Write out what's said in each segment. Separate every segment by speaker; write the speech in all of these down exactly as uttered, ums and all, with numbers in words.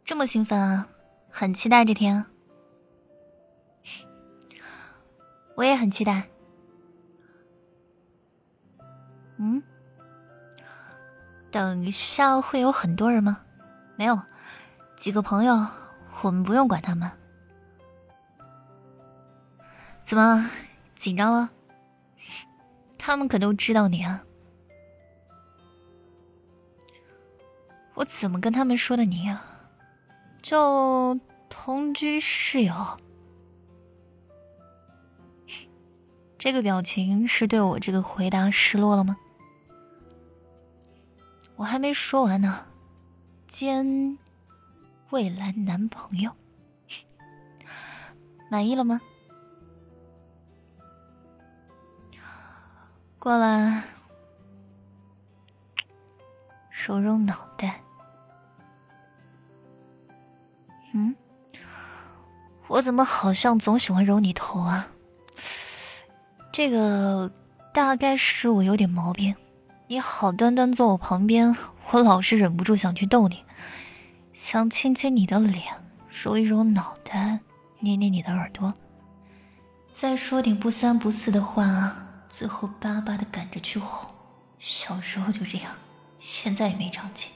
Speaker 1: 这么兴奋啊，很期待这天啊。我也很期待。嗯，等一下会有很多人吗？没有，几个朋友，我们不用管他们。怎么紧张了？他们可都知道你啊。我怎么跟他们说的你啊？就同居室友。这个表情是对我这个回答失落了吗？我还没说完呢，兼未来男朋友，满意了吗？过来，揉揉脑袋。嗯，我怎么好像总喜欢揉你头啊？这个大概是我有点毛病。你好端端坐我旁边，我老是忍不住想去逗你，想亲亲你的脸，揉一揉脑袋，捏捏你的耳朵，再说点不三不四的话，最后巴巴的赶着去哄。小时候就这样，现在也没长进。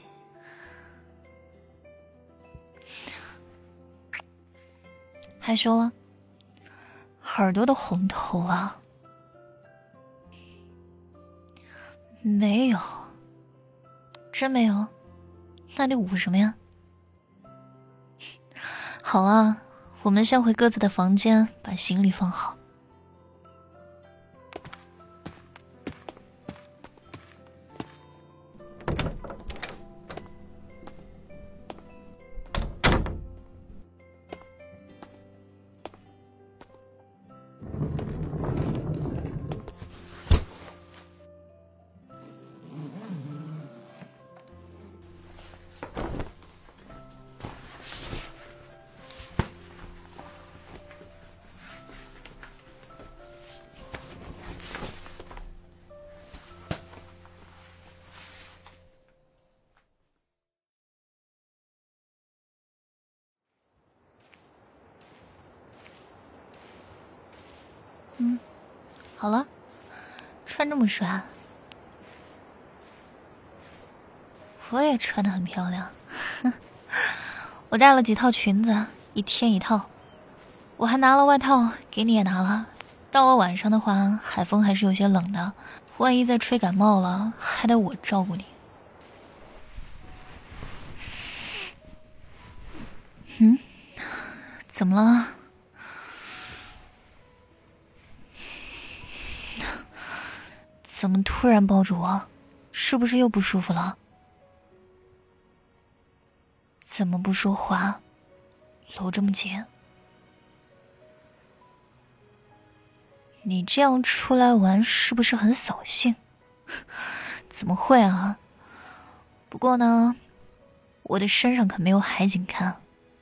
Speaker 1: 害羞了？耳朵的红头啊？没有，真没有？那你捂什么呀？好啊，我们先回各自的房间，把行李放好。嗯，好了，穿这么帅，我也穿得很漂亮。我带了几套裙子，一天一套。我还拿了外套，给你也拿了。到了晚上的话，海风还是有些冷的，万一再吹感冒了，还得我照顾你。嗯，怎么了？怎么突然抱住我？是不是又不舒服了？怎么不说话？搂这么紧？你这样出来玩是不是很扫兴？怎么会啊？不过呢，我的身上可没有海景看。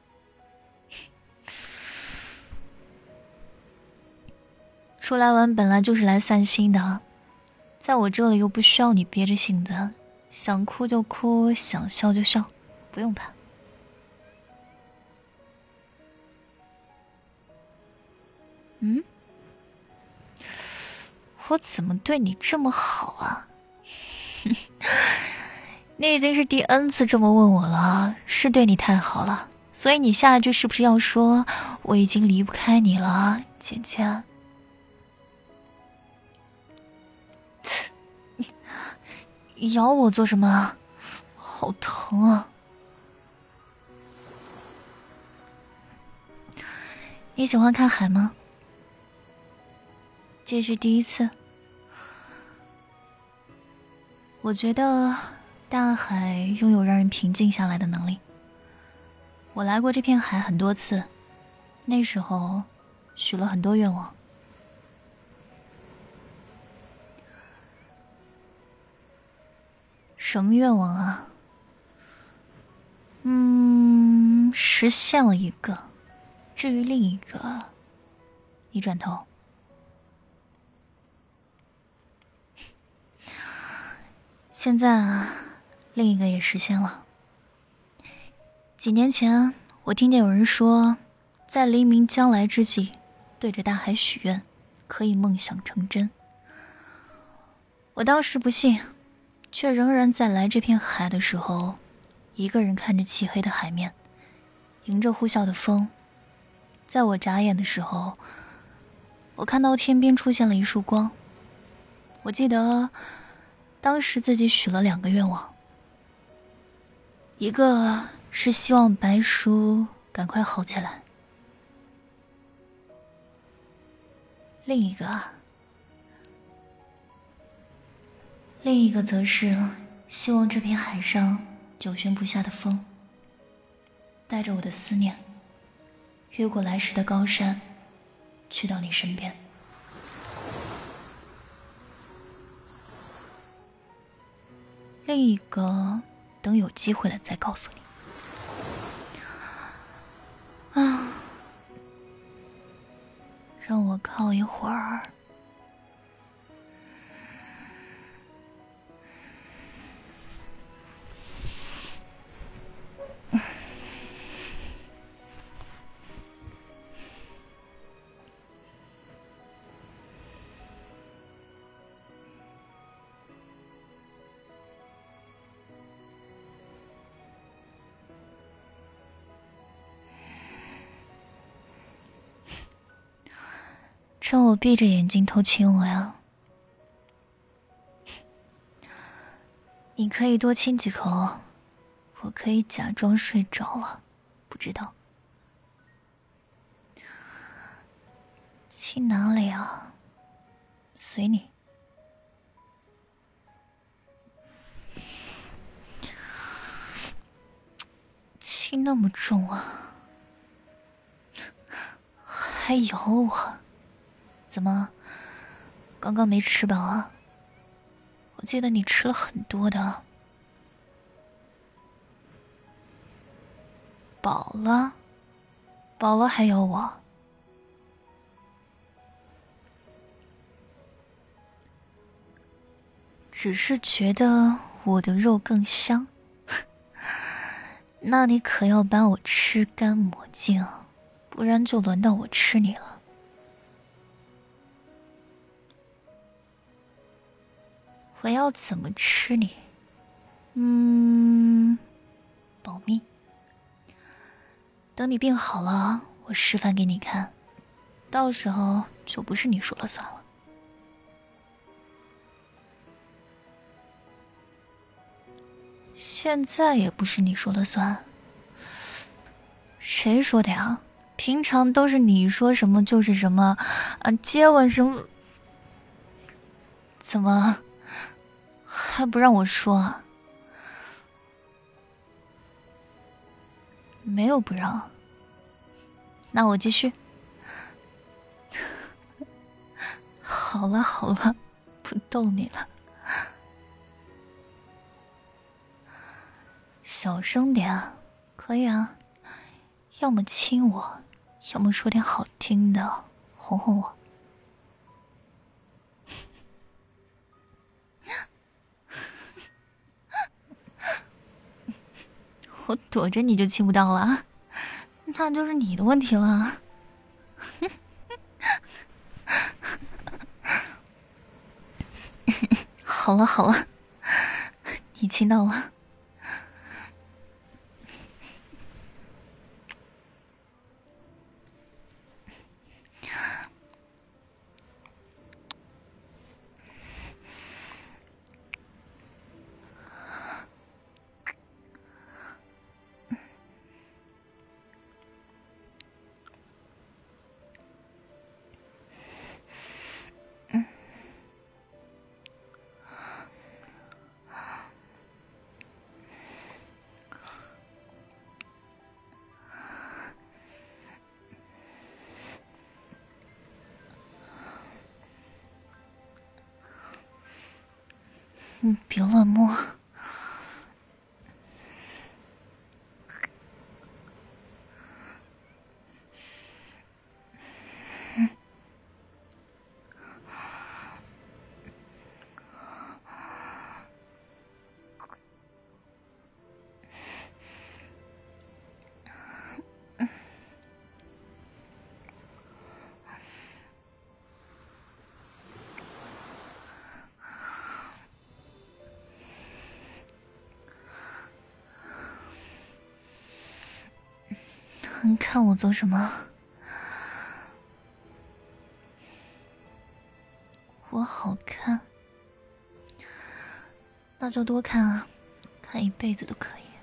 Speaker 1: 出来玩本来就是来散心的，在我这里又不需要你憋着性子，想哭就哭，想笑就笑，不用怕。嗯？我怎么对你这么好啊？你已经是第 N 次这么问我了，是对你太好了，所以你下一句是不是要说我已经离不开你了，姐姐？你咬我做什么？好疼啊！你喜欢看海吗？这是第一次。我觉得大海拥有让人平静下来的能力。我来过这片海很多次，那时候许了很多愿望。什么愿望啊？嗯，实现了一个，至于另一个，你转头。现在啊，另一个也实现了。 几年前，我听见有人说，在黎明将来之际，对着大海许愿，可以梦想成真。我当时不信，却仍然在来这片海的时候，一个人看着漆黑的海面，迎着呼啸的风。在我眨眼的时候，我看到天边出现了一束光。我记得当时自己许了两个愿望，一个是希望白叔赶快好起来，另一个另一个则是希望这片海上久悬不下的风带着我的思念越过来时的高山，去到你身边。另一个等有机会了再告诉你。啊，让我靠一会儿。趁我闭着眼睛偷亲我呀？你可以多亲几口，我可以假装睡着了，不知道。亲哪里啊？随你。亲那么重啊？还咬我？怎么？刚刚没吃饱啊？我记得你吃了很多的。饱了？饱了还咬我？只是觉得我的肉更香。那你可要把我吃干抹净，不然就轮到我吃你了。我要怎么吃你？嗯，保密。等你病好了，我示范给你看，到时候就不是你说了算了。现在也不是你说了算。谁说的呀？平常都是你说什么就是什么，啊，接吻什么？怎么还不让我说啊？没有不让。那我继续。好了好了，不逗你了。小声点啊，可以啊。要么亲我，要么说点好听的，哄哄我。我躲着你就亲不到了，那就是你的问题了。好了好了，你亲到了。你别乱摸。 你看我做什么？我好看，那就多看啊，看一辈子都可以。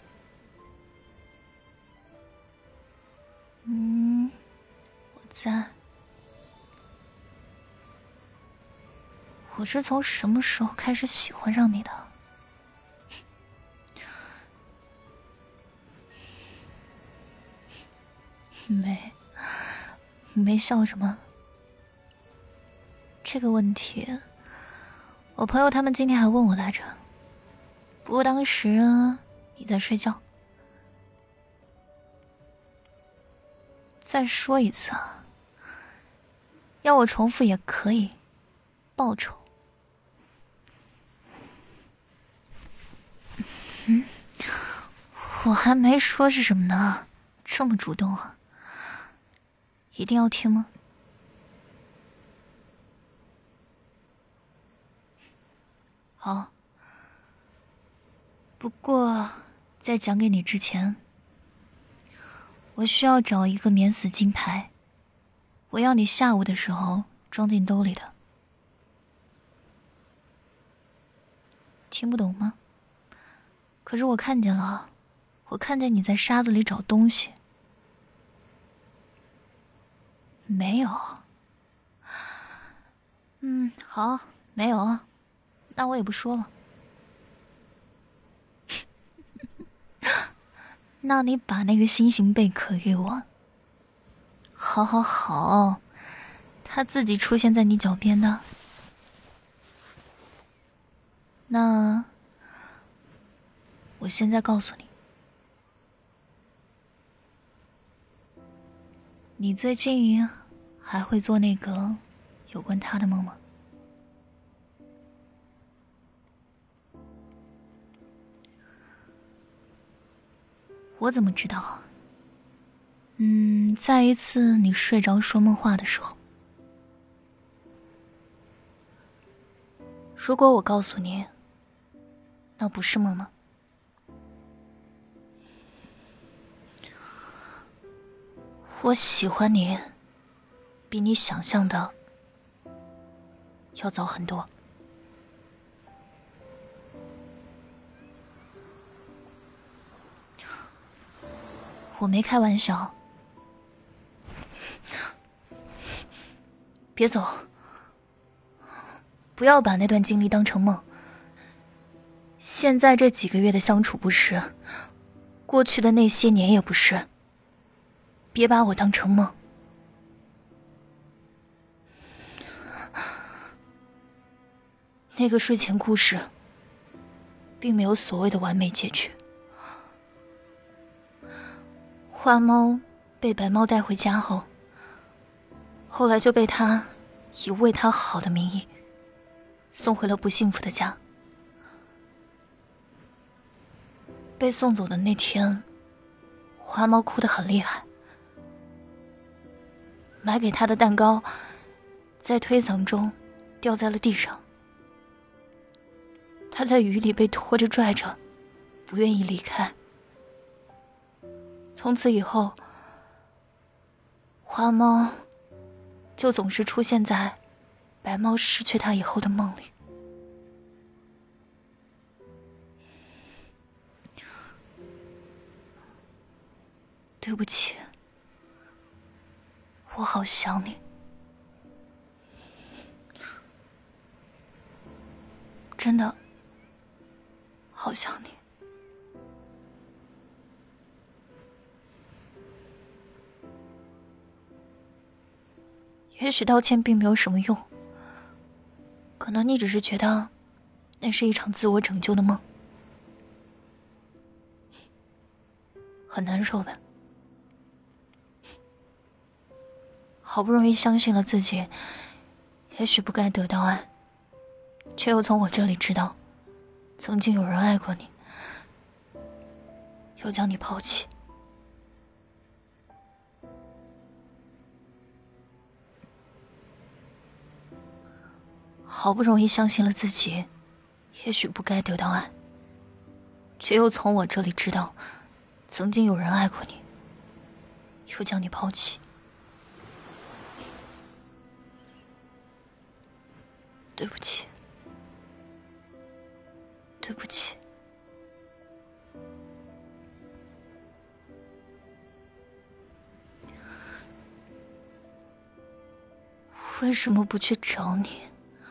Speaker 1: 嗯，我在。我是从什么时候开始喜欢上你的？没，没笑什么？这个问题，我朋友他们今天还问我来着。不过当时你在睡觉。再说一次啊，要我重复也可以，报酬。嗯，我还没说是什么呢，这么主动啊？一定要听吗？好，不过在讲给你之前，我需要找一个免死金牌，我要你下午的时候装进兜里的。听不懂吗？可是我看见了，我看见你在沙子里找东西。没有。嗯，好，没有，那我也不说了。那你把那个心形贝壳给我。好好好，他自己出现在你脚边的。那我现在告诉你，你最近还会做那个有关他的梦吗？我怎么知道？嗯，在一次你睡着说梦话的时候。如果我告诉你，那不是梦吗？我喜欢你，比你想象的要早很多。我没开玩笑。别走，不要把那段经历当成梦。现在这几个月的相处不是，过去的那些年也不是。别把我当成梦。那个睡前故事并没有所谓的完美结局。花猫被白猫带回家后，后来就被他以为他好的名义送回了不幸福的家。被送走的那天，花猫哭得很厉害。买给他的蛋糕在推搡中掉在了地上，他在雨里被拖着拽着，不愿意离开。从此以后，花猫就总是出现在白猫失去它以后的梦里。对不起，我好想你，真的好想你。也许道歉并没有什么用，可能你只是觉得那是一场自我拯救的梦，很难受吧？好不容易相信了自己也许不该得到爱，却又从我这里知道曾经有人爱过你，又将你抛弃。好不容易相信了自己也许不该得到爱，却又从我这里知道曾经有人爱过你， 又将你抛弃。对不起，对不起。为什么不去找你？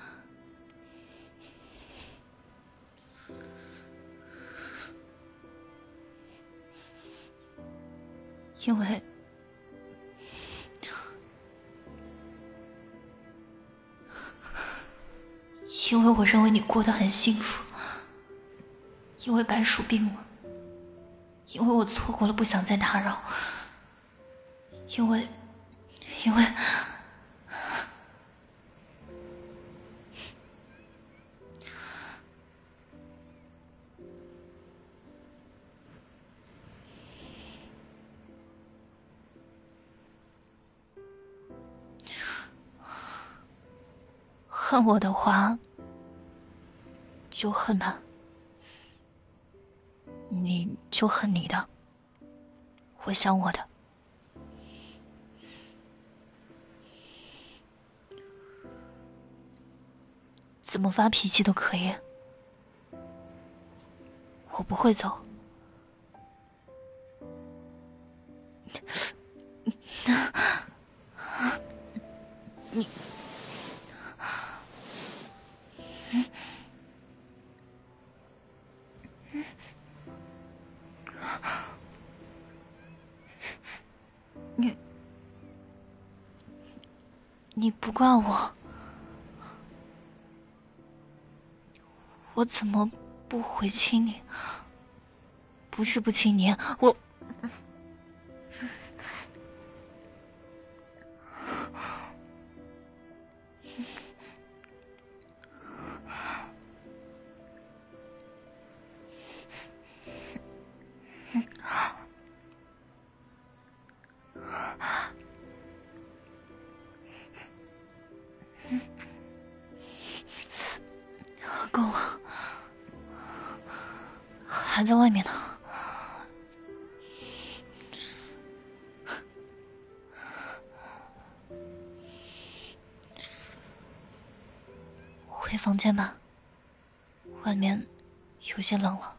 Speaker 1: 因为因为我认为你过得很幸福，因为白鼠病了，因为我错过了不想再打扰，因为因为恨我的话就恨他，你就恨你的，我想我的。怎么发脾气都可以，我不会走。你你你不怪我，我怎么不回亲你？不是不亲你，我够了，还在外面呢。回房间吧，外面有些冷了。